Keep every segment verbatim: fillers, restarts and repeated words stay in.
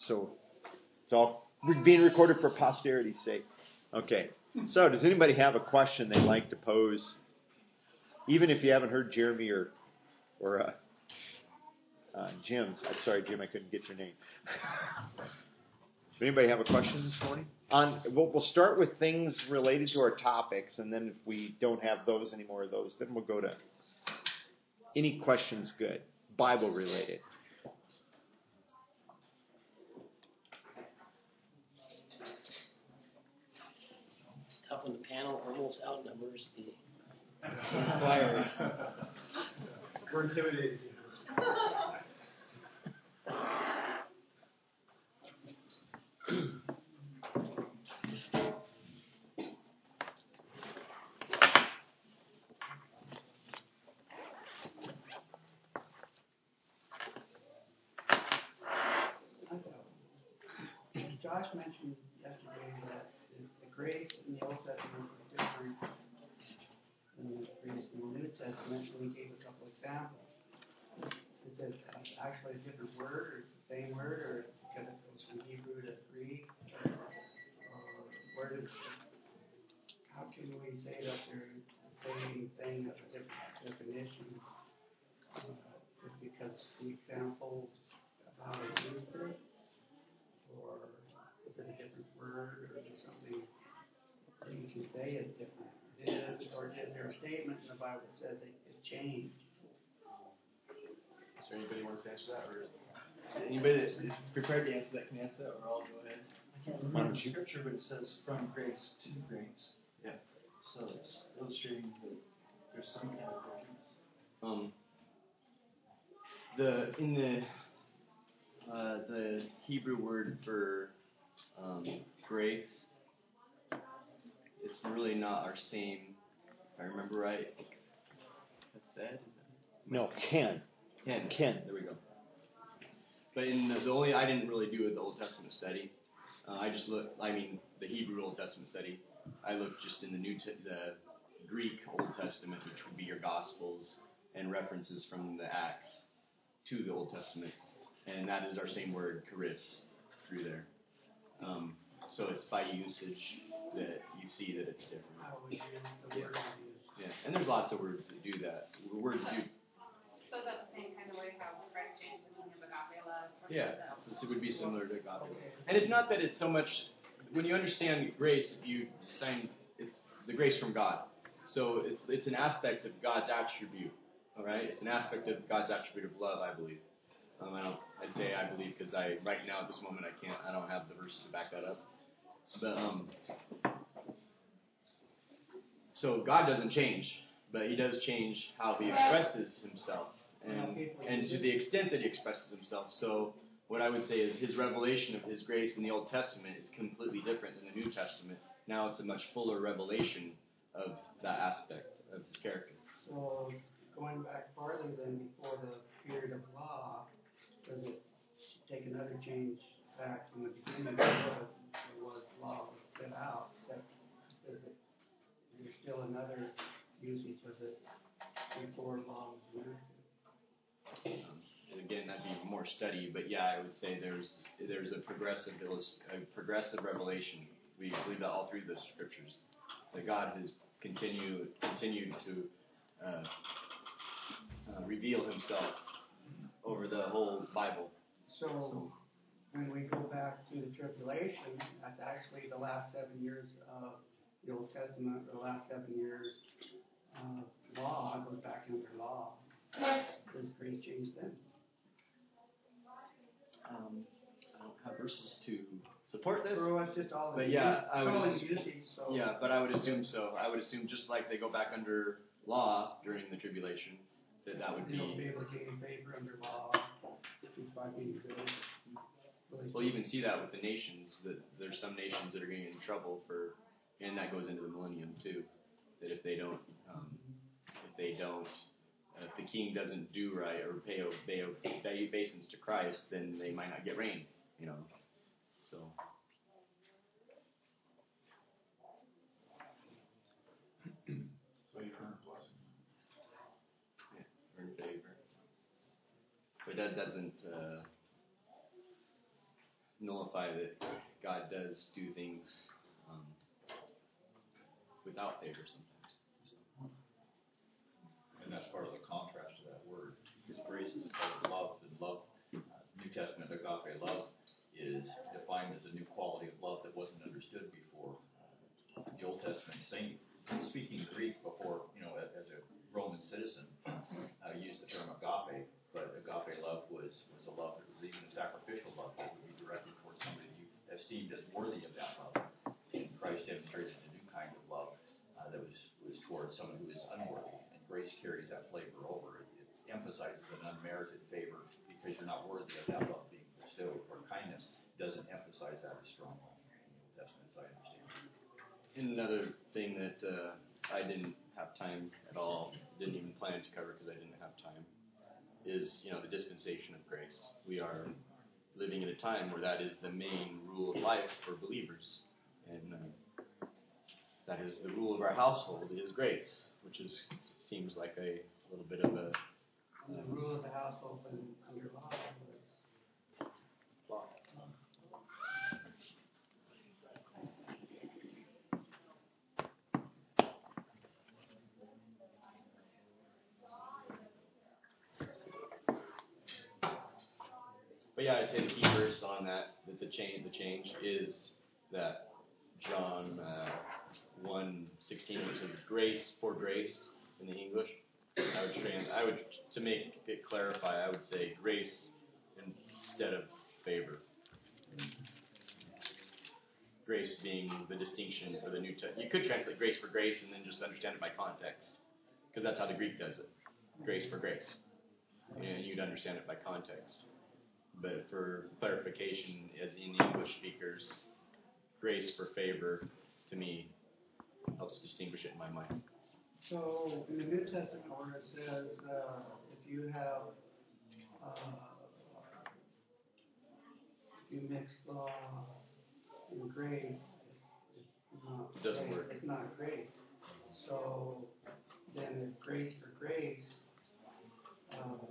So it's all being recorded for posterity's sake. Okay. So does anybody have a question they'd like to pose? Even if you haven't heard Jeremy or or uh, uh, Jim's. I'm sorry, Jim, I couldn't get your name. Does anybody have a question this morning? On we'll, we'll start with things related to our topics, and then if we don't have those anymore of those, then we'll go to any questions good, Bible related. It's tough when the panel almost outnumbers the inquirers. We're intimidated. Josh mentioned yesterday that the grace in the Old Testament was different than the grace in the New Testament, and we gave a couple examples. Is it actually a different word, or the same word, or because it goes from Hebrew to Greek? Or, or where does, how can we say that they're the same thing of a different definition? Uh, just because the example of how they used it? Or is it a different word, or is it something that you can say is different? Is, or is there a statement in the Bible that says it, it changed? Is there anybody who wants to answer that, or is anybody that is prepared to answer that can answer that, or I'll go ahead? I can't remember the scripture, but it says from grace to grace. Yeah. So it's illustrating that there's some kind of difference. Um, the in the uh, the Hebrew word for um, grace, it's really not our same. If I remember right, that's said. No, Ken. Ken. Ken. There we go. But in the, the only I didn't really do the Old Testament study. Uh, I just looked. I mean, the Hebrew Old Testament study. I looked just in the New te- the Greek Old Testament, which would be your Gospels and references from the Acts to the Old Testament, and that is our same word, charis, through there. Um, so it's by usage that you see that it's different. How we use the Yeah. word we use. Yeah, and there's lots of words that do that. Words do. So is that the same kind of way how Christ changed the meaning of agape love? Yeah, so it would be similar to agape. And it's not that it's so much, when you understand grace, if you sign, it's the grace from God. So it's it's an aspect of God's attribute, all right? It's an aspect of God's attribute of love, I believe. Um, I don't, I'd say I believe because I, right now at this moment, I can't, I don't have the verses to back that up. But, um, so God doesn't change, but he does change how he expresses himself. And, and to the extent that he expresses himself. So what I would say is his revelation of his grace in the Old Testament is completely different than the New Testament. Now it's a much fuller revelation of that aspect of his character. So going back farther than before the period of law, does it take another change back from the beginning before the was law was set out? That is it? Is there still another usage of it before law was enacted? Um, and again, that'd be more study, but yeah, I would say there's there's a progressive a progressive revelation. We believe that all through the scriptures, that God has continued continued to uh, uh, reveal himself over the whole Bible. So, so when we go back to the tribulation, that's actually the last seven years of the Old Testament, or the last seven years of law, goes back under law. Does grace change then? Um, I don't have verses to support this. So it's just all But the yeah, use, I would all the assume, usage. So yeah, but I would assume so. I would assume just like they go back under law during the tribulation, that that would you don't be be. able to gain favor under law just by being good. We'll even see that with the nations. That there's some nations that are getting in trouble for, and that goes into the millennium too. That if they don't, um, if they don't. Uh, if the king doesn't do right or pay obey, obey obeisance to Christ, then they might not get rain, you know. So. So you earn a blessing. Yeah, earn favor. But that doesn't. Uh, nullify that God does do things um, without favor sometimes. So. And that's part of the contrast to that word. Because grace is a part of love, and love, uh, New Testament agape love, is defined as a new quality of love that wasn't understood before. Uh, the Old Testament saint, speaking Greek before, you know, as a Roman citizen, uh, used the term agape, but agape love was, was a love that was even a sacrificial love that would be directed towards somebody you esteemed as worthy of that love. And Christ demonstrated a new kind of love uh, that was, was towards someone who is unworthy. And grace carries that flavor over. It, it emphasizes an unmerited favor because you're not worthy of that love being bestowed. Or kindness doesn't emphasize that as strongly in the Old Testament, as I understand it. And another thing that uh, I didn't have time at all, didn't even plan to cover because I didn't have time, is, you know, the dispensation of grace. We are living in a time where that is the main rule of life for believers. And uh, that is the rule of our household is grace, which is seems like a little bit of a... And the rule of the household and under law was law. But yeah, I'd say the key verse on that, that the change, the change is that John uh, one sixteen, which says grace for grace in the English. I would trans, I would to make it clarify, I would say grace instead of favor. Grace being the distinction for the New Testament. You could translate grace for grace and then just understand it by context, because that's how the Greek does it. Grace for grace, and you'd understand it by context. But for clarification, as in English speakers, grace for favor, to me, helps distinguish it in my mind. So in the New Testament where it says uh, if you have uh, if you mix law and grace, it's, it's not It doesn't grace, work. It's not grace. So then if grace for grace uh,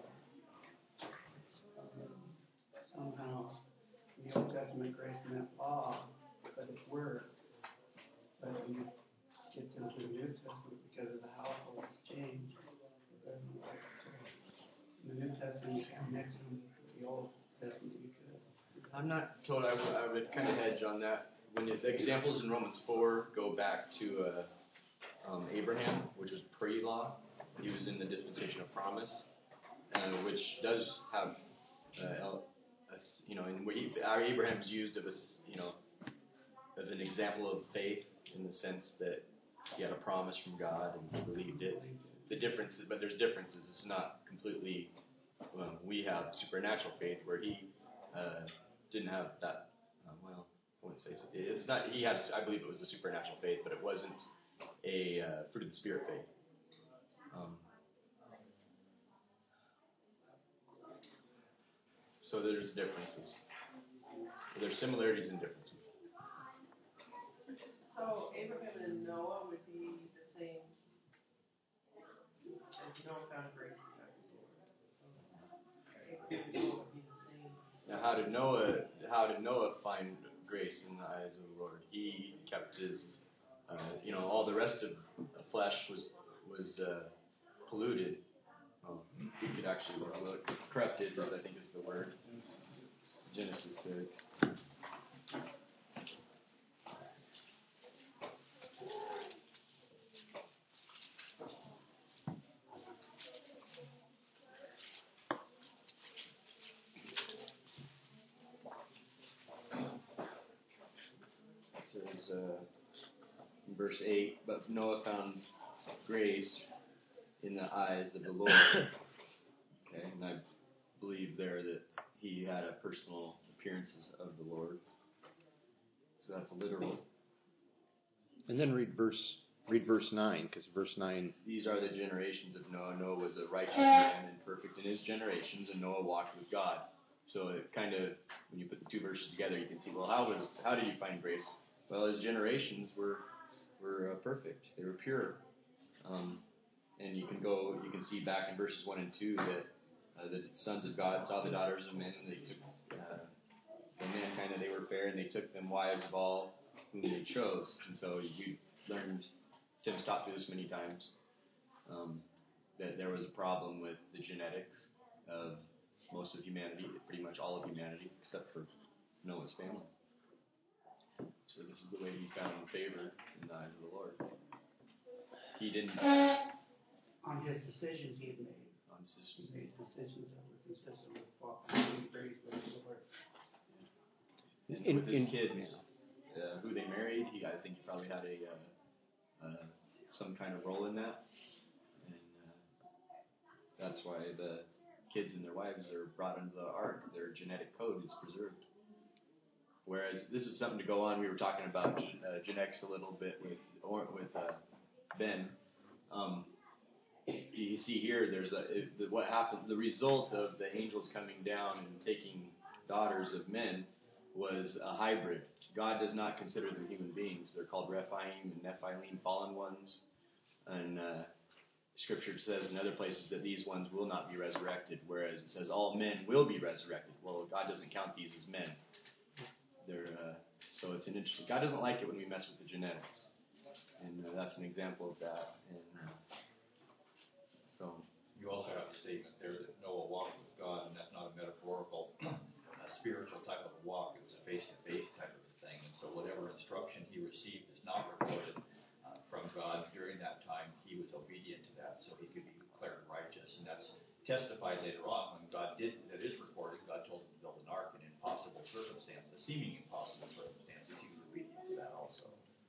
somehow in the Old Testament grace meant law, but it worked. But when you get into the New Testament, because of the household change, it doesn't work. So in the New Testament, you can't mix them with the Old Testament. You could. I'm not told. I would, I would kind of hedge on that. When it, the examples in Romans four go back to uh, um, Abraham, which was pre-law. He was in the dispensation of promise, uh, which does have, uh, a, you know, and we, our Abraham's used of a, you know, as an example of faith in the sense that he had a promise from God and he believed it. The difference is, but there's differences. It's not completely. Well, we have supernatural faith where he uh, didn't have that. Uh, well, I wouldn't say so. It's not. He had. I believe it was a supernatural faith, but it wasn't a uh, fruit of the spirit faith. Um, so there's differences. There's similarities and differences. So Abraham and Noah would be the same as Noah found grace in the eyes of the Lord. So Abraham and Noah would be the same. Now, how did Noah? How did Noah find grace in the eyes of the Lord? He kept his, uh, you know, all the rest of the flesh was was uh, polluted. Well, we could actually look. Corrupted, I think is the word. Genesis six. Says uh, in verse eight, but Noah found grace in the eyes of the Lord. Okay, and I believe there that he had a personal appearances of the Lord. So that's literal. And then read verse read verse nine, because verse nine. These are the generations of Noah. Noah was a righteous man and perfect in his generations, and Noah walked with God. So it kind of, when you put the two verses together, you can see, well, how was how did he find grace? Well, his generations were were uh, perfect. They were pure. Um, and you can go, you can see back in verses one and two that uh, the sons of God saw the daughters of men, and they took uh, the mankind, and they fair, and they took them wives of all whom they chose. And so you learned, Tim's taught through this many times, um, that there was a problem with the genetics of most of humanity, pretty much all of humanity, except for Noah's family. So this is the way he found favor in the eyes of the Lord. He didn't... On his decisions he had made. On his He made decisions that were consistent with what he praised with the Lord. And In- with his in- kids, uh, who they married, he I think he probably had a uh, uh, some kind of role in that, and uh, that's why the kids and their wives are brought into the ark. Their genetic code is preserved. Whereas this is something to go on. We were talking about uh, genetics a little bit with or with uh, Ben. Um, you see here, there's a it, the, what happened. The result of the angels coming down and taking daughters of men was a hybrid. God does not consider them human beings. They're called Rephaim and Nephilim, fallen ones. And uh, Scripture says in other places that these ones will not be resurrected, whereas it says all men will be resurrected. Well, God doesn't count these as men. They're uh, so it's an interesting. God doesn't like it when we mess with the genetics, and uh, that's an example of that. And uh, so You also have a statement there that Noah walked with God, and that's not a metaphorical, a spiritual type of walk. It was a face-to-face type of thing. And so whatever instruction he received is not recorded uh, from God during that time. He was obedient to that, so he could be declared righteous. And that's testified later on when God did, that is recorded, God told him to build an ark in impossible circumstances, seeming impossible circumstances. He was obedient to that also.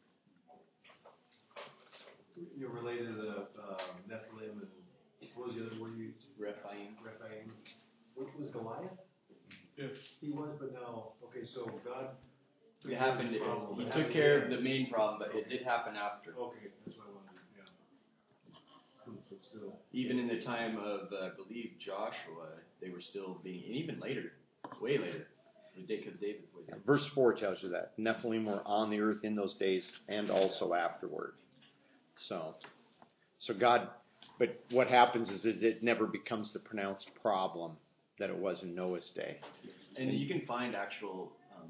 You're related to the um, Nephilim and what was the other word you used? Rephaim. Rephaim. What was Goliath? Yes. He was, but now, okay, so God. It happened. It, problem, He it took happened care again. of the main problem, but it did happen after. Okay, that's what I wanted. Yeah. Hmm, so still. Even in the time of, uh, I believe, Joshua, they were still being, and even later, way later, because David's way later. Verse four tells you that Nephilim were on the earth in those days and also afterward. So, so God, but what happens is, is it never becomes the pronounced problem that it was in Noah's day. And you can find actual, um,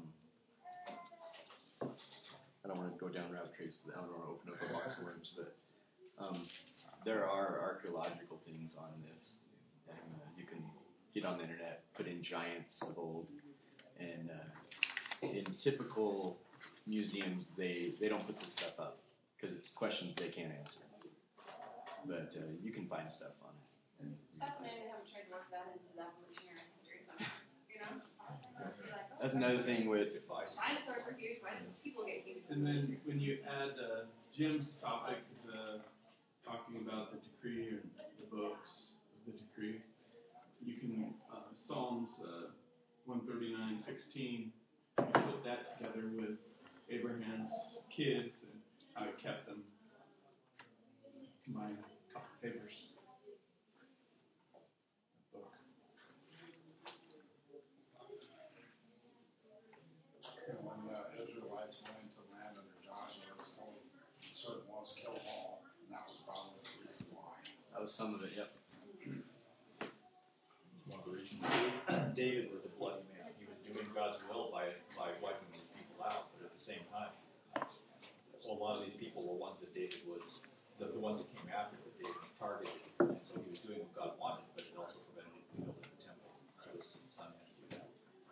I don't want to go down rabbit trails because I don't want to open up a box of worms, but um, there are archaeological things on this. And uh, you can get on the internet, put in giants of old, and uh, in typical museums, they, they don't put this stuff up because it's questions they can't answer. But uh, you can find stuff on it. And Fascinating they haven't tried to work that into the evolutionary history somehow, you know? Like, oh, that's another thing with dinosaurs were huge, why did people get huge? And then when you add uh, Jim's topic, uh, talking about the decree and the books of the decree, you can, uh, Psalms uh, one thirty-nine sixteen, you can put that together with Abraham's kids and how he kept them. Combine a couple papers. Book. And when the Israelites went into the land under Joshua, it was told certain ones kill them all, and that was probably the reason why. that was some of it, yep. One of the reasons David was a bloody man. He was doing God's will by by wiping these people out, but at the same time, well, a lot of these people were ones that David was, the, the ones that came after that David targeted, and so he was doing what God wanted, but it also prevented him from building the temple. So his son had to do that.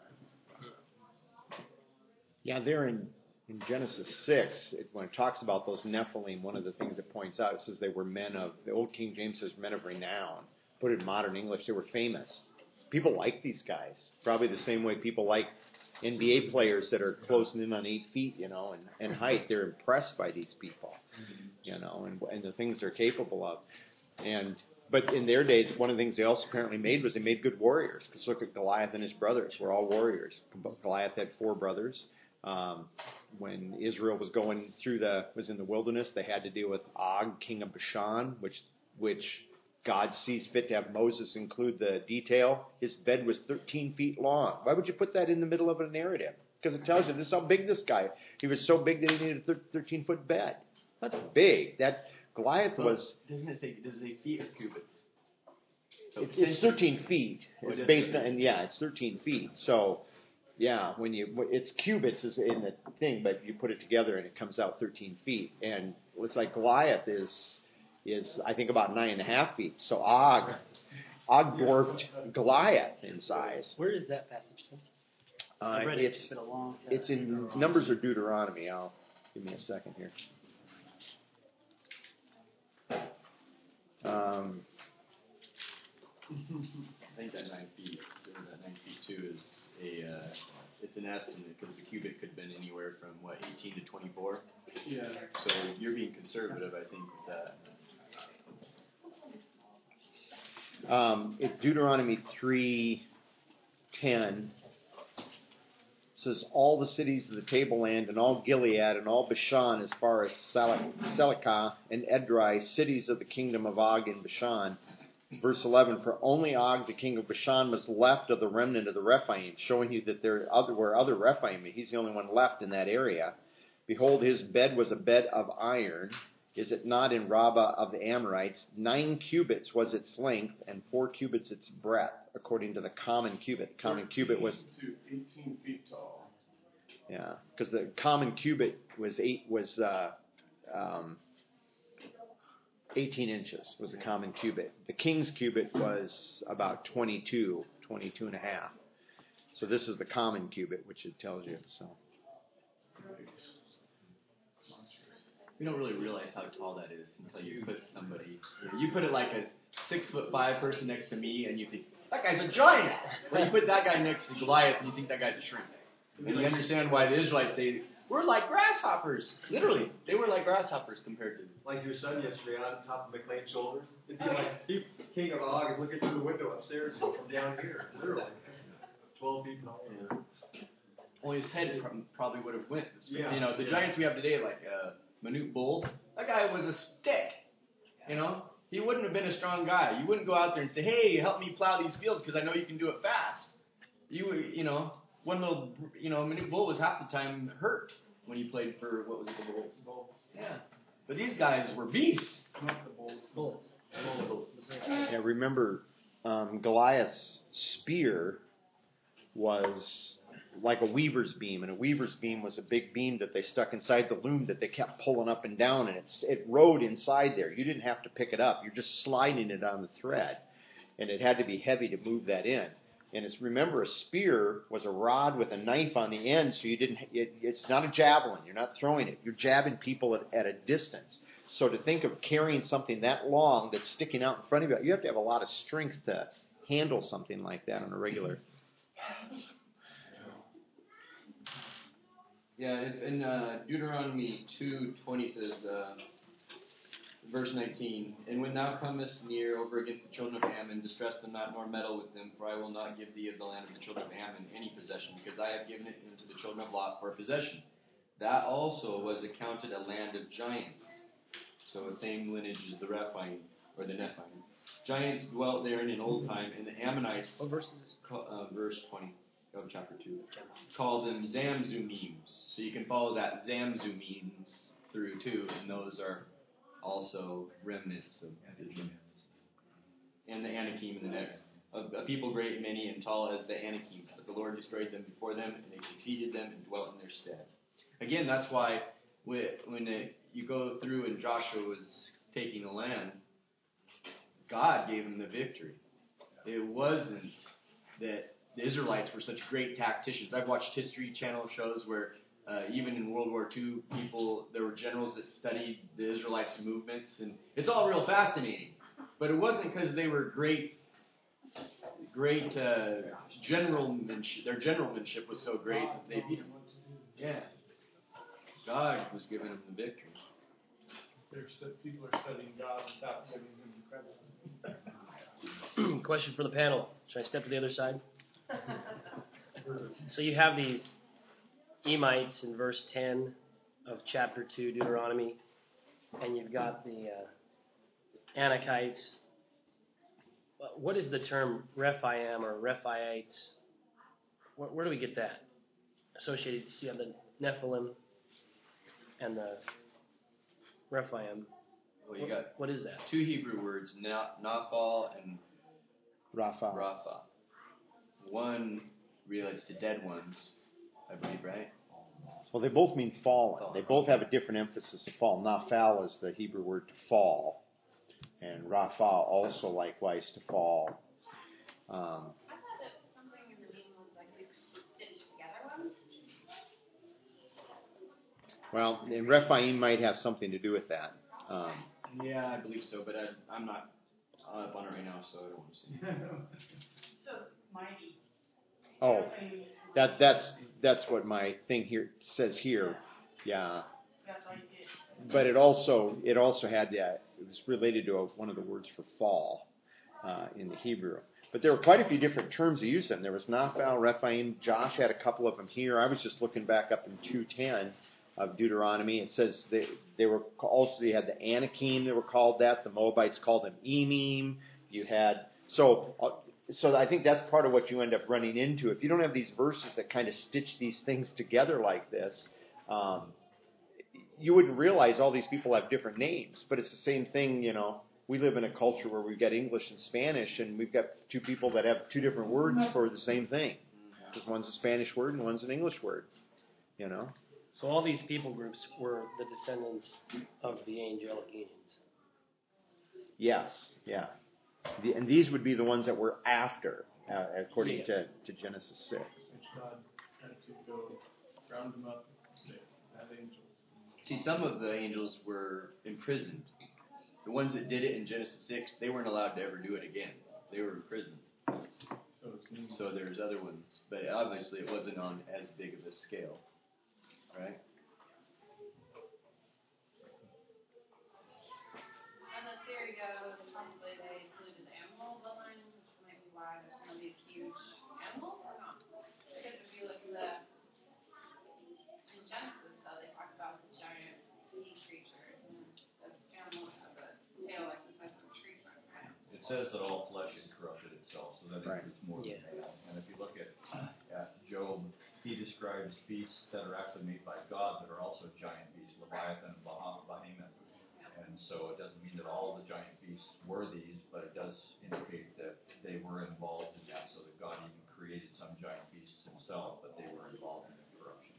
Yeah, there in, in Genesis six, it, when it talks about those Nephilim, one of the things it points out, it says they were men of, the old King James says men of renown. Put it in modern English, they were famous. People like these guys. Probably the same way people like N B A players that are closing in on eight feet, you know, and, and height. They're impressed by these people, you know, and, and the things they're capable of. And but in their days, one of the things they also apparently made was they made good warriors. Because look at Goliath and his brothers. We're all warriors. Goliath had four brothers. Um, when Israel was going through the was in the wilderness, they had to deal with Og, king of Bashan, which which God sees fit to have Moses include the detail. His bed was thirteen feet long. Why would you put that in the middle of a narrative? Because it tells you this is how big this guy. He was so big that he needed a thirteen foot bed. That's big. That Goliath Well, was. Doesn't it say? Does it say feet or cubits? So It's, it's thirteen feet. Oh, It's it is based thirteen. on yeah, it's thirteen feet. So, Yeah, when you it's cubits is in the thing, but you put it together and it comes out thirteen feet. And it's like Goliath is is I think about nine and a half feet. So Og Og dwarfed Goliath in size. Where is that passage? Tim? Uh, I've read it. it's It's been a long time. it's in Numbers or Deuteronomy. I'll give me a second here. Um, I think that nine feet, that nine feet two is a, uh, it's an estimate because the cubit could have been anywhere from what eighteen to twenty-four. Yeah. So you're being conservative, I think, with that. um, it, Deuteronomy three ten says all the cities of the tableland and all Gilead and all Bashan as far as Selikah and Edrei, cities of the kingdom of Og in Bashan. Verse eleven, for only Og, the king of Bashan, was left of the remnant of the Rephaim, showing you that there other, were other Rephaim. He's the only one left in that area. Behold, his bed was a bed of iron. Is it not in Rabbah of the Amorites? Nine cubits was its length, and four cubits its breadth, according to the common cubit. The common cubit was to eighteen feet tall. Yeah, because the common cubit was eight was uh, um, eighteen inches was the common cubit. The king's cubit was about twenty-two, twenty-two and a half. So this is the common cubit, which it tells you. So We don't really realize how tall that is until you put somebody. You, know, you put it like a six foot five person next to me, and you think that guy's a giant. Or you put that guy next to Goliath, and you think that guy's a shrink. And you understand why the Israelites say we're like grasshoppers. Literally, they were like grasshoppers compared to. Like your son yesterday on top of McLean's shoulders. It'd be like he, King of Og is looking through the window upstairs from down here. Literally. twelve feet tall. Yeah. Only his head pro- probably would have went. This Yeah. You know, the Yeah. giants we have today, like uh, Manute Bold, that guy was a stick. You know, he wouldn't have been a strong guy. You wouldn't go out there and say, "Hey, help me plow these fields because I know you can do it fast." You, you know, one little, you know, Manute Bold was half the time hurt when he played for what was it, the Bulls? Bulls. Yeah, but these guys were beasts. Not the Bulls. Bulls. Bulls. yeah, remember um, Goliath's spear was like a weaver's beam, and a weaver's beam was a big beam that they stuck inside the loom that they kept pulling up and down, and it's, it rode inside there. You didn't have to pick it up. You're just sliding it on the thread, and it had to be heavy to move that in. And it's, remember, a spear was a rod with a knife on the end, so you didn't. It, it's not a javelin. You're not throwing it. You're jabbing people at, at a distance. So to think of carrying something that long that's sticking out in front of you, you have to have a lot of strength to handle something like that on a regular. Yeah, in, in uh, Deuteronomy two twenty says, uh, verse nineteen, and when thou comest near over against the children of Ammon, distress them not, nor meddle with them, for I will not give thee of the land of the children of Ammon any possession, because I have given it unto the children of Lot for a possession. That also was accounted a land of giants. So the same lineage as the Rephaim, or the Nephilim. Giants dwelt there in old time, and the Ammonites, What verse is this? uh, verse twenty of chapter two, called them Zamzumims. So you can follow that Zamzumims through too, and those are also remnants of Israel. And the Anakim in the next. A, a people great, many, and tall as the Anakim. But the Lord destroyed them before them, and they succeeded them and dwelt in their stead. Again, that's why when it, you go through and Joshua was taking the land, God gave him the victory. It wasn't that the Israelites were such great tacticians. I've watched History Channel shows where uh, even in World War Two, people, there were generals that studied the Israelites' movements, and it's all real fascinating. But it wasn't because they were great, great uh, generalmanship. Their generalmanship was so great that they beat them. Yeah, God was giving them the victory. They're stu- people are studying God without giving him the credit. Question for the panel. Should I step to the other side? So you have these Emites in verse ten of chapter two, Deuteronomy, and you've got the uh, Anakites. What is the term Rephaim or Rephaites? Where, where do we get that associated? So you have the Nephilim and the Rephaim. Well, you got what is that? two Hebrew words, na- Naphal and Rapha. Rapha. One relates to dead ones, I believe, right? Well, they both mean fallen. They both have a different emphasis of fall. Nafal is the Hebrew word to fall, and Rapha also likewise to fall. Um, I thought that something in the meaning was like these stitched together ones. well, and Rephaim might have something to do with that. Um, Yeah, I believe so, but I, I'm not up on it right now, so I don't want to see. So mighty. oh, that that's that's what my thing here says here. Yeah. That's all you get. But it also it also had that it was related to a, one of the words for fall uh, in the Hebrew. But there were quite a few different terms used in. There was Naphal, Rephaim. Josh had a couple of them here. I was just looking back up in two ten of Deuteronomy. It says they they were also you had the Anakim that were called that. The Moabites called them Emim. You had so. Uh, So I think that's part of what you end up running into. If you don't have these verses that kind of stitch these things together like this, um, you wouldn't realize all these people have different names. But it's the same thing, you know. We live in a culture where we've got English and Spanish, and we've got two people that have two different words for the same thing. Because one's a Spanish word and one's an English word, you know. So all these people groups were the descendants of the angelic unions. Yes, yeah. The, and these would be the ones that were after, uh, according Yeah. to, to Genesis six. Which God had to go round them up and have angels. See, some of the angels were imprisoned. The ones that did it in Genesis six, they weren't allowed to ever do it again. They were imprisoned. So it's new. So there's other ones, but obviously it wasn't on as big of a scale, right? And the theory goes, probably they included the animal bloodlines, which might be why there's some of these huge animals or not. Because if you look at the, in Genesis, though, they talk about the giant sea creatures and the animals have a tail like the size of a tree trunk, right? It says that all flesh is corrupted itself, so that Right. includes more Yeah. than man. And if you look at, at Job, he describes beasts that are actually made by God that are also giant beasts, Leviathan, Bah- Behemoth. And so it doesn't mean that all the giant beasts were these, but it does indicate that they were involved in that, so that God even created some giant beasts himself, but they were involved in the corruption.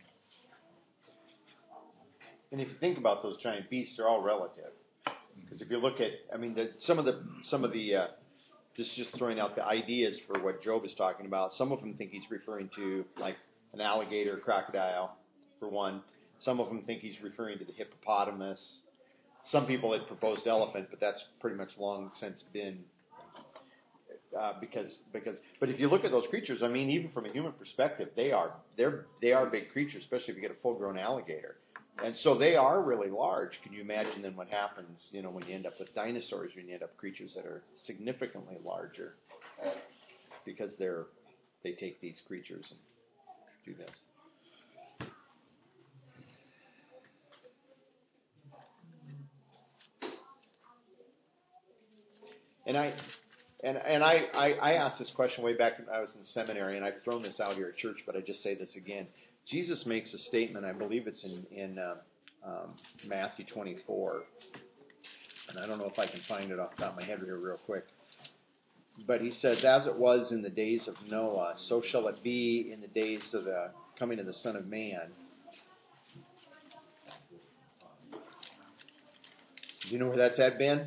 And if you think about those giant beasts, they're all relative. Because if you look at, I mean, the, some of the, some of the, uh, this is just throwing out the ideas for what Job is talking about. Some of them think he's referring to like an alligator, crocodile, for one. Some of them think he's referring to the hippopotamus. Some people had proposed elephant, but that's pretty much long since been uh, because because. But if you look at those creatures, I mean, even from a human perspective, they are they're they are big creatures, especially if you get a full-grown alligator. And so they are really large. Can you imagine then what happens, you know, when you end up with dinosaurs, when you end up with creatures that are significantly larger because they're they take these creatures and do this. And I and and I, I, I asked this question way back when I was in seminary, and I've thrown this out here at church, but I just say this again. Jesus makes a statement, I believe it's in, in uh, um, Matthew twenty-four, and I don't know if I can find it off the top of my head here real quick. But he says, as it was in the days of Noah, so shall it be in the days of the coming of the Son of Man. Do you know where that's at, Ben?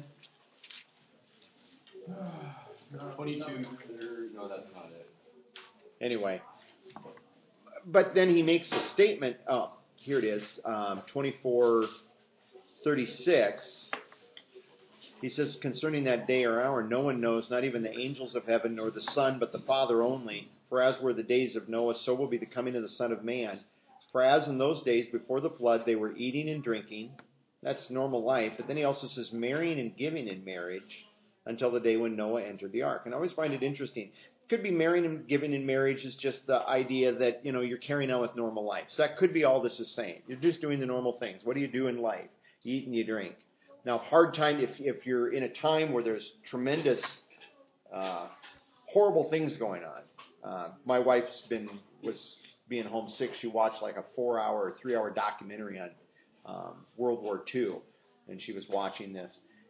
twenty-two, no, that's not it. Anyway. But then he makes a statement. Oh, here it is, um, twenty-four thirty-six. He says, concerning that day or hour, no one knows, not even the angels of heaven, nor the Son, but the Father only. For as were the days of Noah, so will be the coming of the Son of Man. For as in those days before the flood, they were eating and drinking. That's normal life. But then he also says, marrying and giving in marriage until the day when Noah entered the ark. And I always find it interesting. Could be marrying and giving in marriage is just the idea that, you know, you're carrying on with normal life. So that could be all this is saying. You're just doing the normal things. What do you do in life? You eat and you drink. Now, hard time, if, if you're in a time where there's tremendous, uh, horrible things going on. Uh, my wife's been, was being homesick. She watched like a four hour or three hour documentary on um, World War Two. And she was watching this.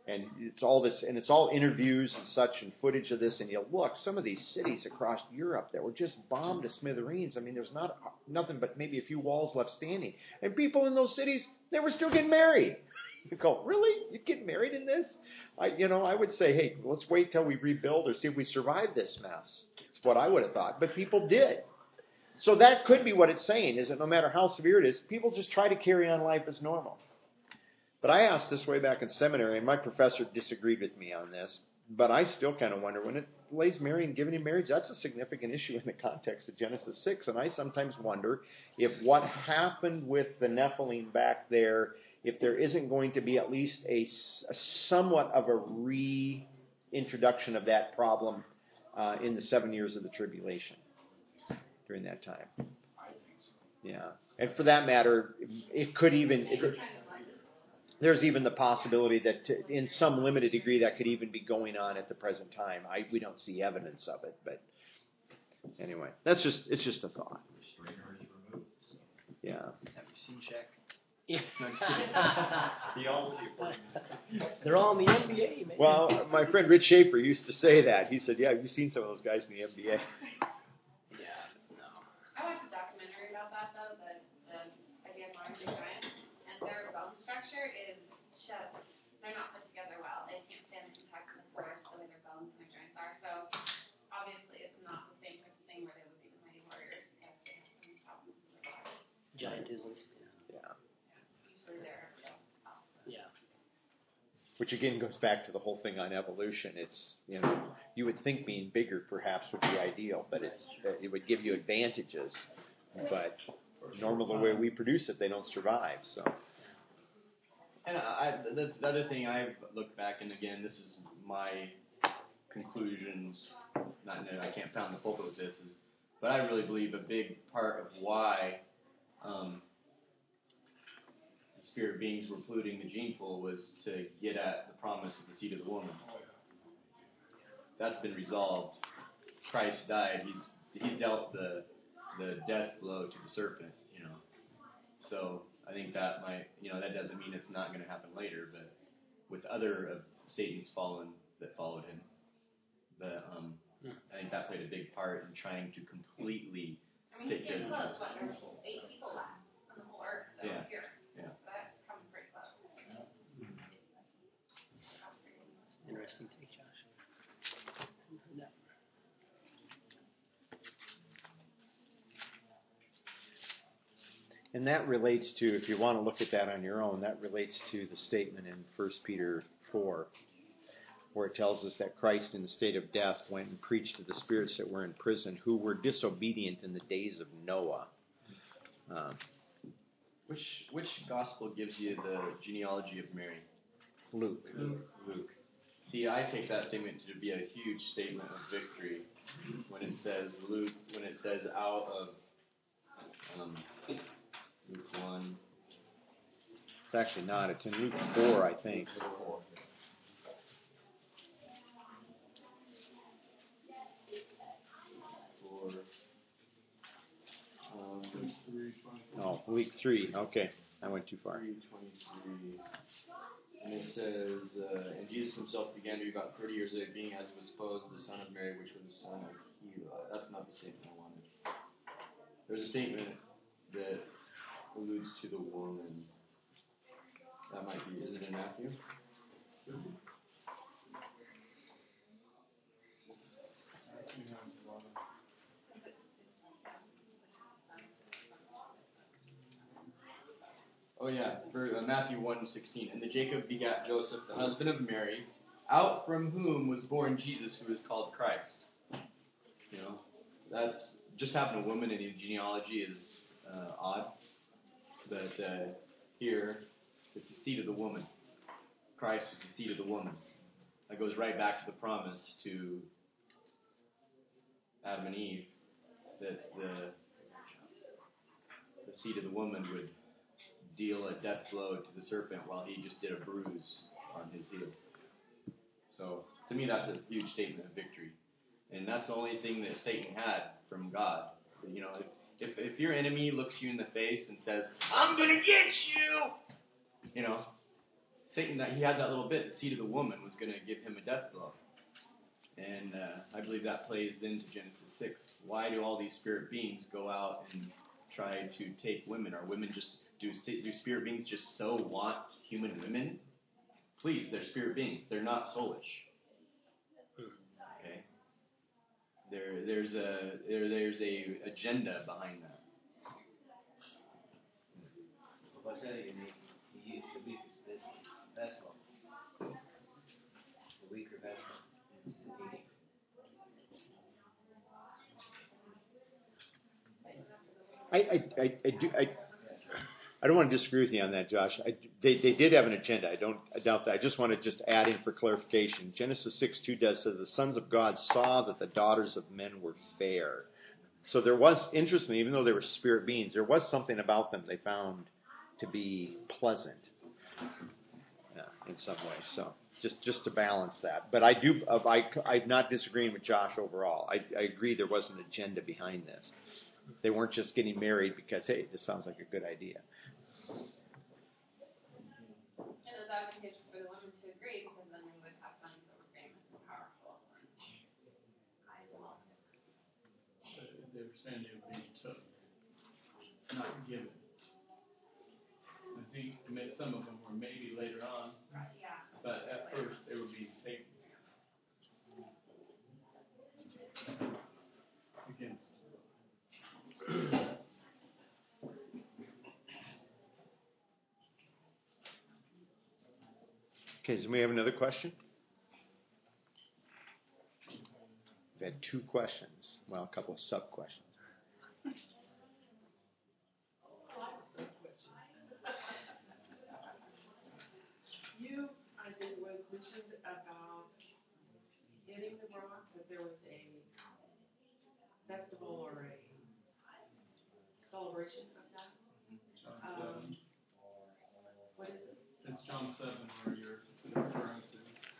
And it's all this, and it's all interviews and such and footage of this. And you look, some of these cities across Europe that were just bombed to smithereens. I mean, there's not nothing but maybe a few walls left standing. And people in those cities, they were still getting married. You go, really? You get married in this? I, you know, I would say, hey, let's wait till we rebuild or see if we survive this mess. It's what I would have thought. But people did. So that could be what it's saying, is that no matter how severe it is, people just try to carry on life as normal. But I asked this way back in seminary, and my professor disagreed with me on this. But I still kind of wonder, when it lays Mary and giving him marriage, that's a significant issue in the context of Genesis six. And I sometimes wonder if what happened with the Nephilim back there, if there isn't going to be at least a, a somewhat of a reintroduction of that problem uh, in the seven years of the tribulation during that time. I think so. Yeah. And for that matter, it could even... It, there's even the possibility that, to, in some limited degree, that could even be going on at the present time. I, we don't see evidence of it, but anyway, that's just it's just a thought. Restrainer is removed. So. Yeah. Have you seen Shaq? Yeah. No, just kidding. Theology. They're all in the N B A, man. Well, my friend Rich Schaefer used to say that. He said, "Yeah, have you seen some of those guys in the N B A?" Yeah, no. I watched a documentary about that though, the the idea of modern day giants, and their bone structure is shut. They're not put together well. They can't stand the impact of the force the way their bones and their joints are. So obviously, it's not the same type of thing where they would be the mighty warriors because they have some problems in their body. Giantism. Yeah. Usually they're still out. Yeah. Which again goes back to the whole thing on evolution. It's, you know, you would think being bigger perhaps would be ideal, but it's it would give you advantages. But normal the way we produce it, they don't survive. So. And I, the, the other thing I've looked back, and again, this is my conclusions. Not that I can't pound the pulpit with this, is, but I really believe a big part of why um, the spirit beings were polluting the gene pool was to get at the promise of the seed of the woman. That's been resolved. Christ died. He's he dealt the the death blow to the serpent. You know, so. I think that might, you know, that doesn't mean it's not going to happen later, but with other of Satan's fallen that followed him, the, um, hmm. I think that played a big part in trying to completely I mean, take care it's of close. What, there's eight people left on the whole earth that Yeah. are here. Yeah. So that comes pretty close. Interesting take, Josh. No. And that relates to, if you want to look at that on your own, that relates to the statement in First Peter four, where it tells us that Christ in the state of death went and preached to the spirits that were in prison, who were disobedient in the days of Noah. Um, Which which gospel gives you the genealogy of Mary? Luke. Luke. Luke. See, I take that statement to be a huge statement of victory when it says Luke, when it says out of um, Luke one. It's actually not. It's in Luke four, I think. Four. Um, Oh, week three. Okay, I went too far. three twenty-three. And it says, uh, and Jesus himself began to be about thirty years old, being, as was supposed, the son of Mary, which was the son of Heli. That's not the statement I wanted. There's a statement that alludes to the woman. That might be, is it in Matthew? Oh yeah, for uh, Matthew one sixteen. And the Jacob begat Joseph, the husband of Mary, out from whom was born Jesus, who is called Christ. You know, that's just having a woman in the genealogy is uh, odd, but uh, here it's the seed of the woman. Christ was the seed of the woman. That goes right back to the promise to Adam and Eve that the the seed of the woman would deal a death blow to the serpent while he just did a bruise on his heel. So, to me, that's a huge statement of victory. And that's the only thing that Satan had from God. You know, if, if your enemy looks you in the face and says, I'm going to get you, you know, Satan, that he had that little bit, the seed of the woman was going to give him a death blow. And uh, I believe that plays into Genesis six. Why do all these spirit beings go out and try to take women? Are women just, do, do spirit beings just so want human women? Please, they're spirit beings. They're not soulish. Okay? There, there's a there, there's a agenda behind that. What's that you need? He used the weakest vessel. The weaker vessel. I, I, I, I do I, I don't want to disagree with you on that, Josh. I, they they did have an agenda. I don't I doubt that. I just want to just add in for clarification. Genesis six two does say the sons of God saw that the daughters of men were fair. So there was, interestingly, even though they were spirit beings, there was something about them they found to be pleasant, yeah, in some way. So just just to balance that. But I do I I'm not disagreeing with Josh overall. I, I agree there was an agenda behind this. They weren't just getting married because, hey, this sounds like a good idea. And it was advantageous for the women to agree because then they would have sons that were famous and powerful. I love it. They were saying they were being took, not given. I think some of them were maybe later on, Yeah. but at first they were being taken. Against. Okay, so we have another question? We've had two questions. Well, a couple of sub-questions. You, I think, was mentioned about hitting the rock, that there was a festival or a celebration of that. John Um, seven. What is it? It's John seven where you're referring to.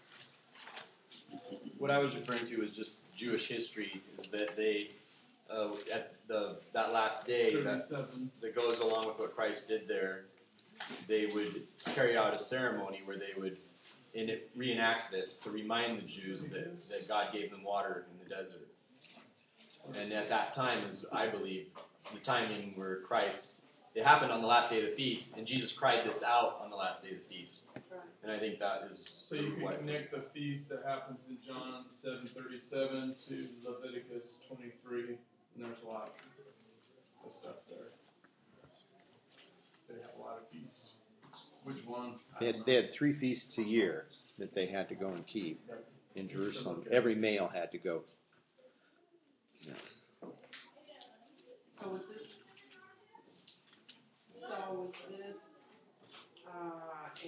What I was referring to is just Jewish history, is that they, uh, at the that last day that, that goes along with what Christ did there, they would carry out a ceremony where they would in it, reenact this to remind the Jews that, that God gave them water in the desert. And at that time is, I believe, the timing where Christ, it happened on the last day of the feast, and Jesus cried this out on the last day of the feast. And I think that is so you can what, connect the feast that happens in John seven thirty-seven to Leviticus twenty-three, and there's a lot of stuff there. They have a lot of feasts. Which one? They had, they had three feasts a year that they had to go and keep in Jerusalem. Every male had to go. Yeah. So was this, so was this uh, a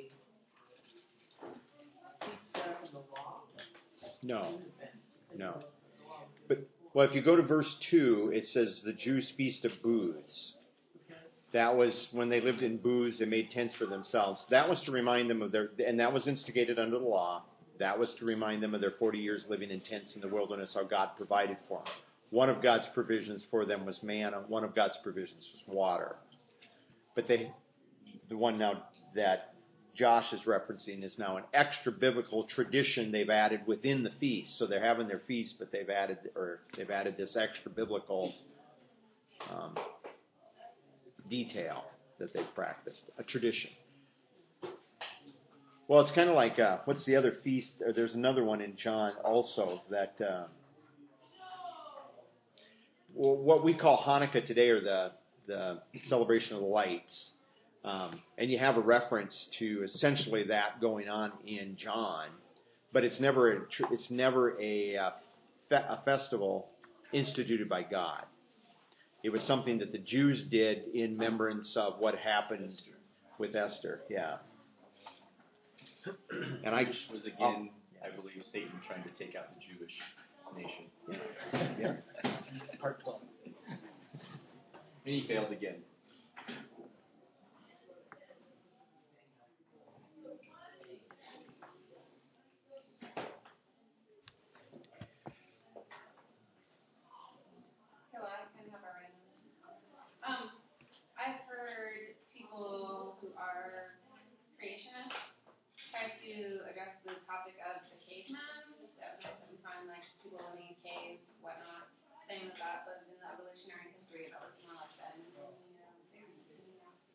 feast set up in the law? No. No. But, well, if you go to verse two, it says the Jews' feast of booths. That was when they lived in booths, they made tents for themselves. That was to remind them of their, and that was instigated under the law. That was to remind them of their forty years living in tents in the wilderness, how God provided for them. One of God's provisions for them was manna. One of God's provisions was water. But they, the one now that Josh is referencing is now an extra biblical tradition they've added within the feast. So they're having their feast, but they've added, or they've added this extra biblical um, detail that they've practiced, a tradition. Well, it's kind of like, uh, what's the other feast? Or there's another one in John also that, uh, well, what we call Hanukkah today, or the, the celebration of the lights. Um, and you have a reference to essentially that going on in John, but it's never a, it's never a, a, fe- a festival instituted by God. It was something that the Jews did in remembrance of what happened Esther. with Esther. Yeah. And I Which was again, I believe, Satan trying to take out the Jewish nation. Yeah. yeah. Part twelve. And he failed again. Hello, I kind of have a random. Um, I've heard people who are creationists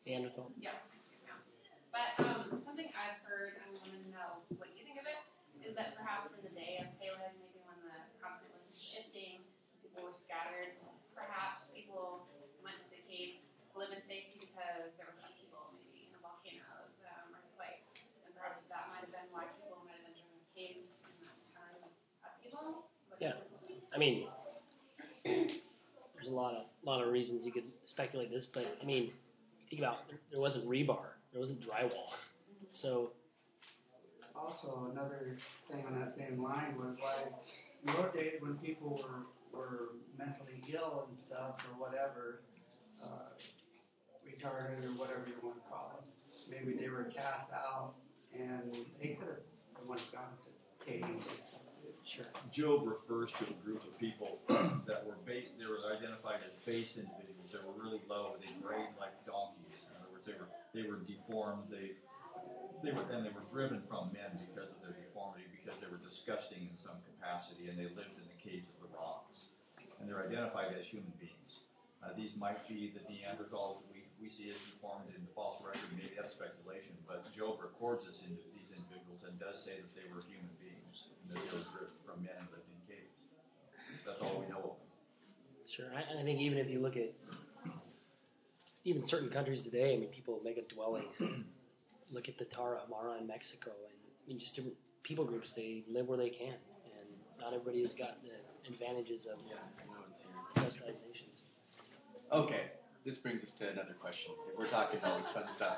Neanderthal. Yeah. yeah. But um, something I've heard, and I want to know what you think of it, is that perhaps in the day of Peleg, maybe when the continent was shifting, people were scattered, perhaps people went to the caves to live in safety because there was upheaval, maybe in a volcano, um, earthquakes, and perhaps that might have been why people might have been in the caves in that time of upheaval. What do you Yeah. think? I mean, there's a lot of lot of reasons you could speculate this, but I mean, think about it, there wasn't rebar, there wasn't drywall, so Also, another thing on that same line was like, in those days when people were, were mentally ill and stuff or whatever, uh, retarded or whatever you want to call them, maybe they were cast out and they could have went down to caves or something. sure. Job refers to a group of people that were base, they were identified as base individuals. They were really low. They brayed like donkeys. In other words, they were they were deformed. They they were and they were driven from men because of their deformity, because they were disgusting in some capacity, and they lived in the caves of the rocks. And they're identified as human beings. Uh, these might be the Neanderthals that we, we see as deformed in the false record. Maybe that's speculation, but Job records us into these individuals and does say that they were human beings and that they were driven from men and lived in caves. That's all we know of them. Sure, I, I think even if you look at even certain countries today, I mean, people make a dwelling. Look at the Tarahumara in Mexico, and I mean, just different people groups. They live where they can, and not everybody has got the advantages of Yeah, I know it's here. industrializations. Okay, this brings us to another question. If we're talking all this fun stuff,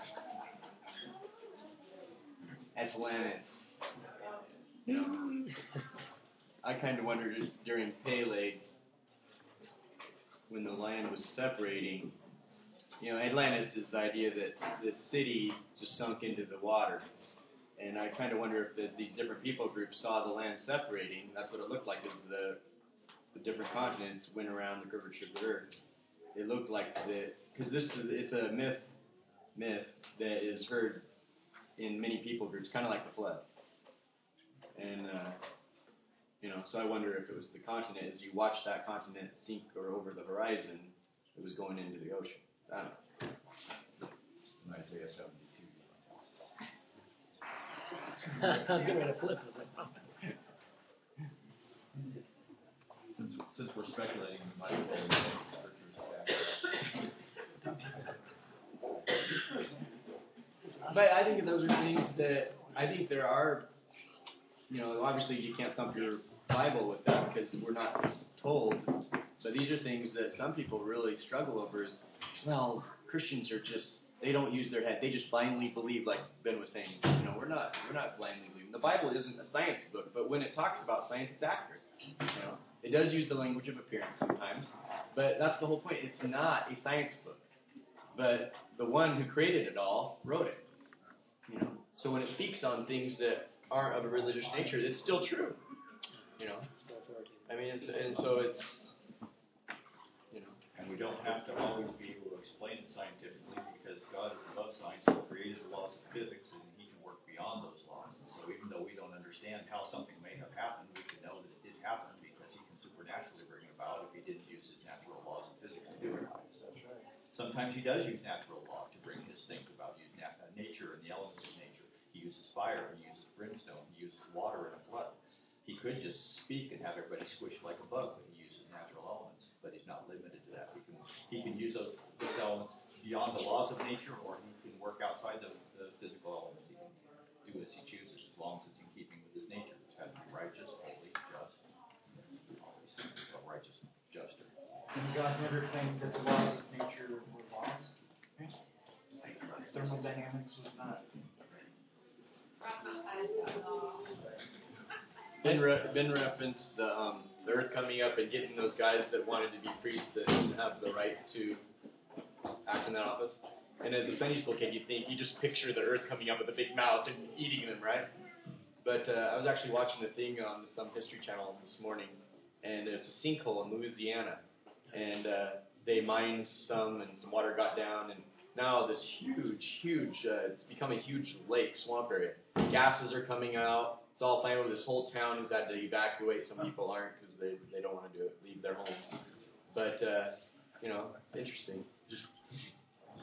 Atlantis. You know, I kind of wondered if during Peleg, when the land was separating, you know, Atlantis is the idea that the city just sunk into the water. And I kind of wonder if there's these different people groups saw the land separating. That's what it looked like, as the, the different continents went around the curvature of the earth. It looked like the, because this is, it's a myth, myth that is heard in many people groups, kind of like the flood. And, uh, you know, so I wonder if it was the continent, as you watch that continent sink or over the horizon, it was going into the ocean. I don't know. In Isaiah seventy-two. I was getting ready to flip. I was like, oh. Since, since we're speculating, we might as well read the scriptures back. But I think those are things that, I think there are, you know, obviously you can't thump your Bible with that because we're not told. But these are things that some people really struggle over is, well, Christians are just, they don't use their head. They just blindly believe, like Ben was saying. You know, we're not we're not blindly believing. The Bible isn't a science book, but when it talks about science, it's accurate. You know, it does use the language of appearance sometimes, but that's the whole point. It's not a science book. But the one who created it all wrote it. You know, so when it speaks on things that aren't of a religious nature, it's still true. You know, I mean, it's, and so it's, you know. And we don't have to always be able to explain it scientifically because God is above science. He created the laws of physics and He can work beyond those laws. And so even though we don't understand how something may have happened, we can know that it did happen because He can supernaturally bring it about if He didn't use His natural laws of physics to do it. So sometimes He does use natural law to bring His things about, use nat- uh, nature and the elements of nature. He uses fire, He uses brimstone, He uses water and a flood. He could just speak and have everybody squish like a bug, but He uses natural elements. But He's not limited to that. He can He can use those, those elements beyond the laws of nature, or He can work outside the, the physical elements. He can do as He chooses, as long as it's in keeping with His nature, which has to be righteous, holy, just. All these things are righteous, just. And God never claimed that the laws of nature were laws. Okay? Like thermodynamics was not. Ben, re- ben referenced the, um, the earth coming up and getting those guys that wanted to be priests that didn't have the right to act in that office. And as a Sunday school kid, you think, you just picture the earth coming up with a big mouth and eating them, right? But uh, I was actually watching a thing on some History Channel this morning, and it's a sinkhole in Louisiana. And uh, they mined some, and some water got down, and now this huge, huge, uh, it's become a huge lake, swamp area. Gases are coming out. It's all flammable. This whole town has had to evacuate. Some people aren't because they, they don't want to do it, leave their home. But, uh, you know, it's interesting. Just, you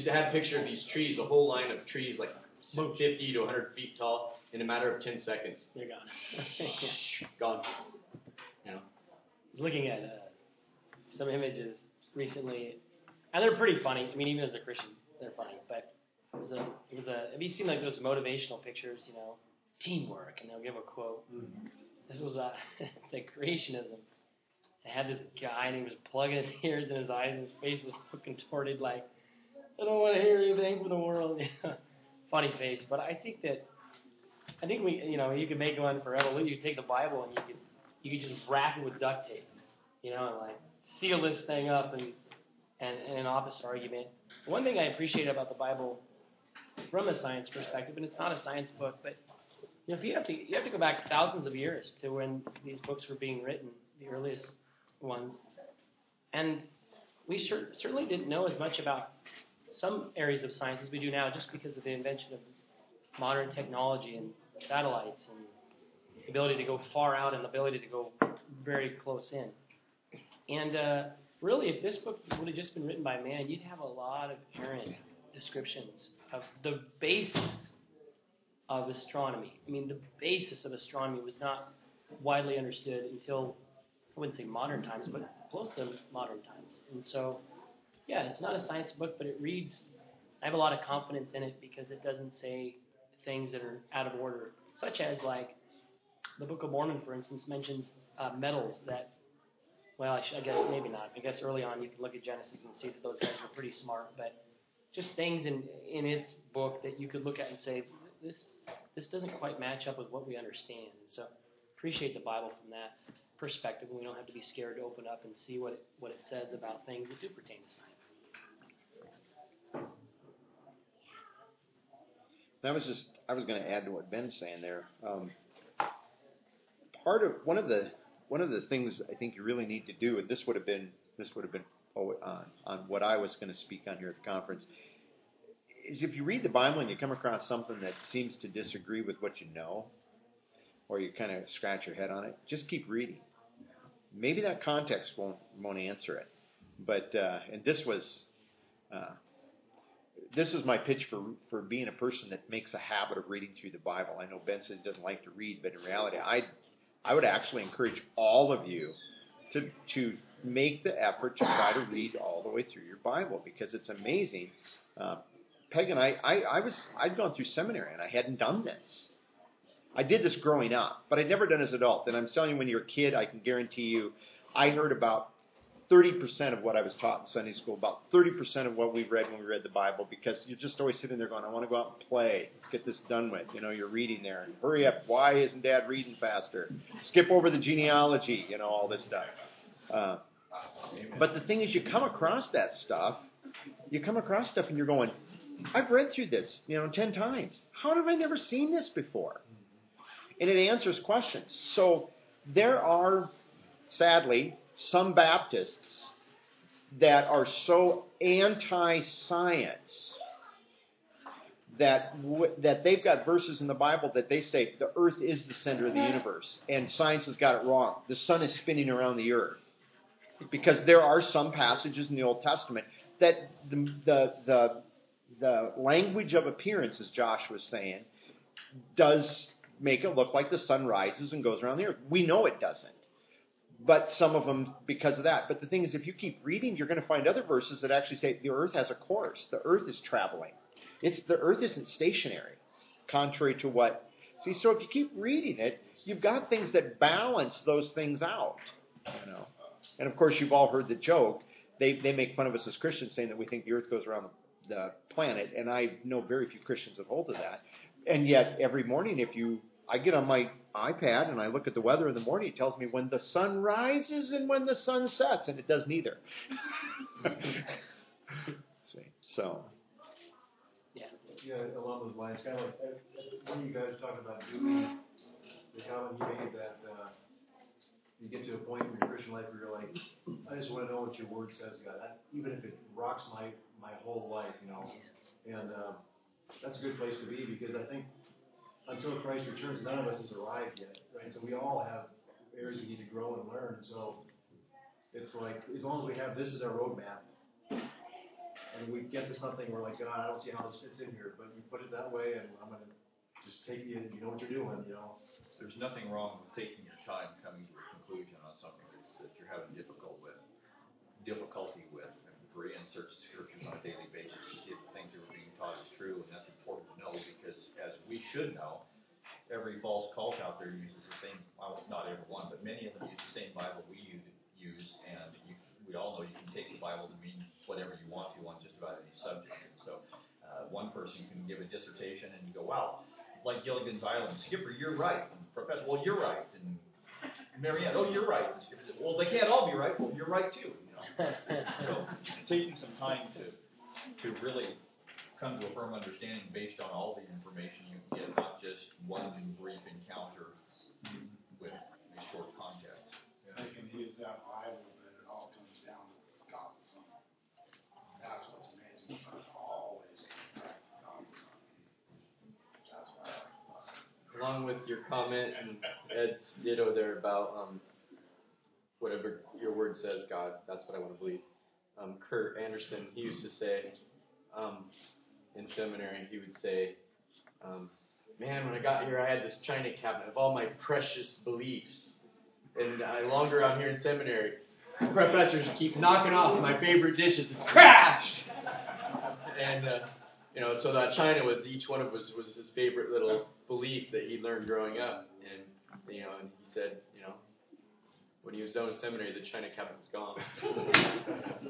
just had a picture of these trees, a whole line of trees, like fifty to one hundred feet tall, in a matter of ten seconds. They're gone. Gone. You know. I was looking at uh, some images recently, and they're pretty funny. I mean, even as a Christian, they're funny. But it was a, it was a. Have you seen like those motivational pictures? You know, teamwork, and they'll give a quote. Mm-hmm. This was a, it's like creationism. I had this guy, and he was plugging his ears in his eyes, and his face was contorted like, I don't want to hear anything from the world. Funny face, but I think that, I think we, you know, you could make one for evolution. You could take the Bible and you could, you could just wrap it with duct tape, you know, and like seal this thing up and, and, and an opposite argument. One thing I appreciate about the Bible from a science perspective, and it's not a science book, but you know, if you have to, you have to go back thousands of years to when these books were being written, the earliest ones, and we sure, certainly didn't know as much about some areas of science as we do now, just because of the invention of modern technology and satellites and the ability to go far out and the ability to go very close in. And uh, really, if this book would have just been written by man, you'd have a lot of errant descriptions of the basis of astronomy. I mean, the basis of astronomy was not widely understood until, I wouldn't say modern times, but close to modern times. And so, yeah, it's not a science book, but it reads, I have a lot of confidence in it because it doesn't say things that are out of order, such as like the Book of Mormon, for instance, mentions uh, metals that, well, I, sh- I guess maybe not. I guess early on you can look at Genesis and see that those guys were pretty smart, but just things in, in its book that you could look at and say, this this doesn't quite match up with what we understand. And so appreciate the Bible from that perspective, and we don't have to be scared to open up and see what it, what it says about things that do pertain to science. I was just I was going to add to what Ben's saying there. Um, part of one of the one of the things I think you really need to do, and this would have been this would have been on on what I was going to speak on here at the conference, is if you read the Bible and you come across something that seems to disagree with what you know, or you kind of scratch your head on it, just keep reading. Maybe that context won't won't answer it, but uh, and this was. Uh, This is my pitch for for being a person that makes a habit of reading through the Bible. I know Ben says he doesn't like to read, but in reality, I I would actually encourage all of you to to make the effort to try to read all the way through your Bible, because it's amazing. Uh, Peg and I, I, I was I'd gone through seminary and I hadn't done this. I did this growing up, but I'd never done it as an adult. And I'm telling you, when you're a kid, I can guarantee you, I heard about thirty percent of what I was taught in Sunday school, about thirty percent of what we read when we read the Bible, because you're just always sitting there going, I want to go out and play. Let's get this done with. You know, you're reading there. And hurry up. Why isn't Dad reading faster? Skip over the genealogy, you know, all this stuff. Uh, but the thing is, you come across that stuff, you come across stuff and you're going, I've read through this, you know, ten times. How have I never seen this before? And it answers questions. So there are, sadly, some Baptists that are so anti-science that w- that they've got verses in the Bible that they say the earth is the center of the universe and science has got it wrong. The sun is spinning around the earth. Because there are some passages in the Old Testament that the the the, the language of appearance, as Josh was saying, does make it look like the sun rises and goes around the earth. We know it doesn't. But some of them because of that. But the thing is, if you keep reading, you're going to find other verses that actually say the earth has a course. The earth is traveling. It's the earth isn't stationary, contrary to what. See, so if you keep reading it, you've got things that balance those things out. You know, and of course, you've all heard the joke. They they make fun of us as Christians, saying that we think the earth goes around the planet, and I know very few Christians that hold to that. And yet, every morning, if you I get on my iPad and I look at the weather in the morning, it tells me when the sun rises and when the sun sets, and it does neither. See, so. Yeah. Yeah, along those lines, kind of like uh, when you guys talking about Dewey, the comment he made that uh, you get to a point in your Christian life where you're like, I just want to know what your word says, God, I, even if it rocks my my whole life, you know. And uh, that's a good place to be, because I think until Christ returns, none of us has arrived yet, right? So we all have areas we need to grow and learn. So it's like, as long as we have this as our roadmap, and we get to something, we're like, God, I don't see how this fits in here, but you put it that way, and I'm gonna just take you, you know what you're doing, you know. There's nothing wrong with taking your time coming to a conclusion on something that's, that you're having difficult with, difficulty with. And Berea searches scriptures on a daily basis to see if the things that are being taught is true, and that's important to know because, as we should know, every false cult out there uses the same, well, not every one, but many of them use the same Bible we use, and you, we all know you can take the Bible to mean whatever you want to on just about any subject. And so uh, one person can give a dissertation and you go, wow, like Gilligan's Island, Skipper, you're right. And Professor, well, you're right. And Marianne, oh, you're right. And Skipper said, well, they can't all be right. Well, you're right too. You know? So taking some time to to really come to a firm understanding based on all the information you get, not just one brief encounter with a short context. Yeah, they can use that Bible, but it all comes down to God's Son. That's what's amazing about it. Always comes back to God's Son. That's why I love it. Along with your comment and Ed's ditto there about um, whatever your word says, God, that's what I want to believe. Um, Kurt Anderson, he used to say, um, in seminary, he would say, um, man, when I got here, I had this china cabinet of all my precious beliefs. And the longer I'm here in seminary, professors keep knocking off my favorite dishes and crash! And, uh, you know, so that china was, each one of us was his favorite little belief that he learned growing up. And, you know, and he said, you know, when he was done with seminary, the china cabinet was gone.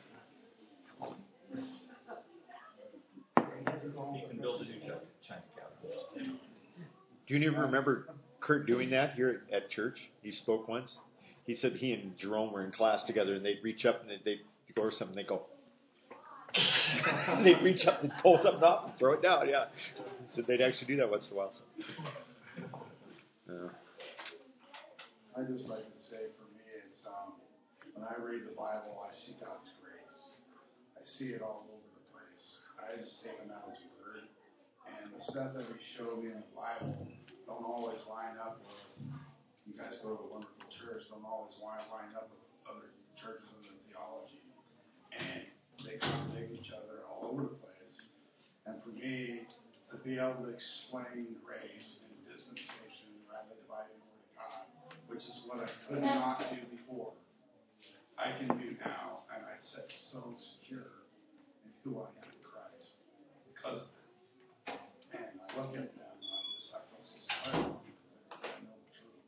You can build a new China cabinet. Do you ever remember Kurt doing that here at church? He spoke once. He said he and Jerome were in class together, and they'd reach up and they'd, they'd go or something. They go. They'd reach up and pull something up and throw it down. Yeah. He said they'd actually do that once in a while. So. Yeah. I just like to say, for me, it's um, when I read the Bible, I see God's grace. I see it all over the place. I just take him at his word, and the stuff that he showed me in the Bible don't always line up with, you guys go to a wonderful church, don't always line, line up with other churches and their theology, and they contradict each other all over the place. And for me, to be able to explain grace and dispensation, rather dividing the word of God, which is what I could not do before, I can do now, and I sit so secure in who I am in Christ because of it. And I look at them, and I'm just like, this is incredible because I know the truth.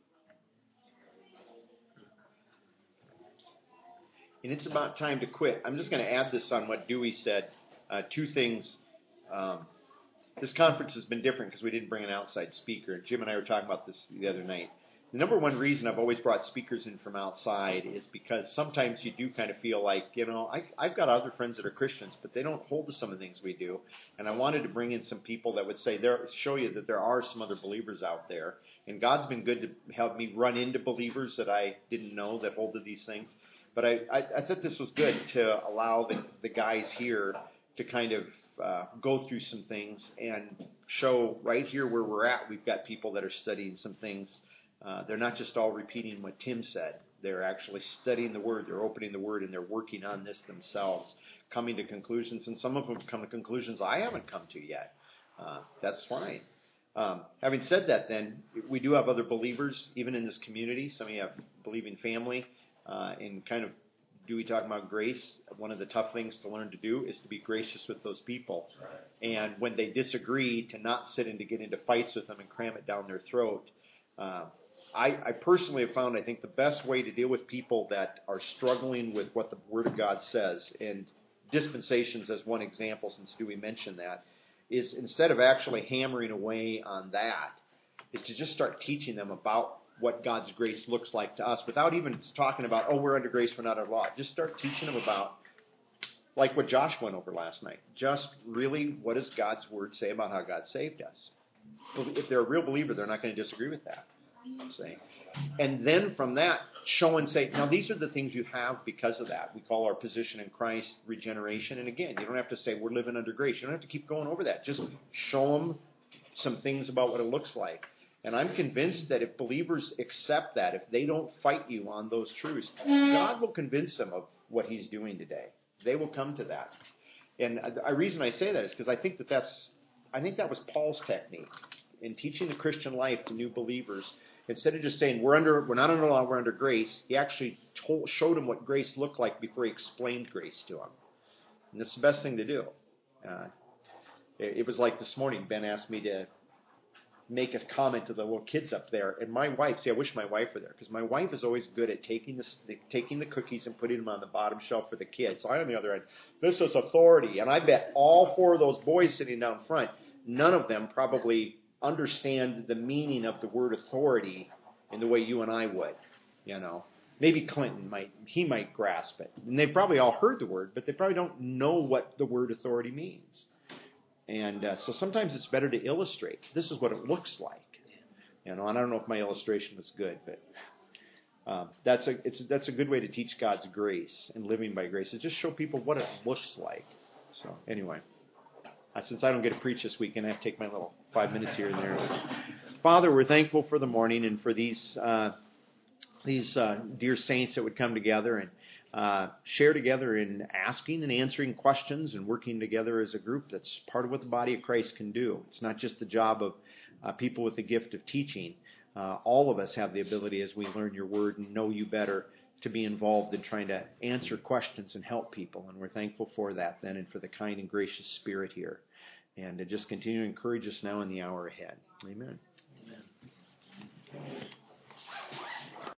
And it's about time to quit. I'm just going to add this on what Dewey said. Uh, two things. Um, this conference has been different because we didn't bring an outside speaker. Jim and I were talking about this the other night. The number one reason I've always brought speakers in from outside is because sometimes you do kind of feel like, you know, I, I've got other friends that are Christians, but they don't hold to some of the things we do. And I wanted to bring in some people that would say, there, show you that there are some other believers out there. And God's been good to help me run into believers that I didn't know that hold to these things. But I, I, I thought this was good to allow the, the guys here to kind of uh, go through some things and show right here where we're at. We've got people that are studying some things. Uh, they're not just all repeating what Tim said. They're actually studying the Word. They're opening the Word, and they're working on this themselves, coming to conclusions. And some of them come to conclusions I haven't come to yet. Uh, that's fine. Um, having said that, then, we do have other believers, even in this community. Some of you have believing family. Uh, and kind of, do we talk about grace? One of the tough things to learn to do is to be gracious with those people. Right. And when they disagree, to not sit and to get into fights with them and cram it down their throat. Uh, I, I personally have found, I think, the best way to deal with people that are struggling with what the Word of God says, and dispensations as one example, since Dewey mentioned that, is instead of actually hammering away on that, is to just start teaching them about what God's grace looks like to us without even talking about, oh, we're under grace, we're not under law. Just start teaching them about, like what Josh went over last night. Just really, what does God's Word say about how God saved us? If they're a real believer, they're not going to disagree with that. I'm saying. And then from that, show and say, now these are the things you have because of that. We call our position in Christ regeneration. And again, you don't have to say we're living under grace. You don't have to keep going over that. Just show them some things about what it looks like. And I'm convinced that if believers accept that, if they don't fight you on those truths, God will convince them of what He's doing today. They will come to that. And the reason I say that is because I think that that's, I think that was Paul's technique in teaching the Christian life to new believers. Instead of just saying we're under, we're not under law, we're under grace, he actually told, showed them what grace looked like before he explained grace to them. And that's the best thing to do. Uh, it, it was like this morning, Ben asked me to make a comment to the little kids up there, and my wife, see, I wish my wife were there, because my wife is always good at taking the, the taking the cookies and putting them on the bottom shelf for the kids. So I, on the other end, this is authority, and I bet all four of those boys sitting down front, none of them probably understand the meaning of the word authority in the way you and I would, you know. Maybe Clinton might, he might grasp it. And they've probably all heard the word, but they probably don't know what the word authority means. And uh, so sometimes it's better to illustrate. This is what it looks like. You know, and I don't know if my illustration was good, but uh, that's a it's that's a good way to teach God's grace and living by grace. Is just show people what it looks like. So anyway, uh, since I don't get to preach this weekend, I have to take my little five minutes here and there. So, Father, we're thankful for the morning and for these uh, these uh, dear saints that would come together and Uh, share together in asking and answering questions and working together as a group. That's part of what the body of Christ can do. It's not just the job of uh, people with the gift of teaching. Uh, all of us have the ability, as we learn your word and know you better, to be involved in trying to answer questions and help people. And we're thankful for that then, and for the kind and gracious spirit here. And to just continue to encourage us now in the hour ahead. Amen. Amen.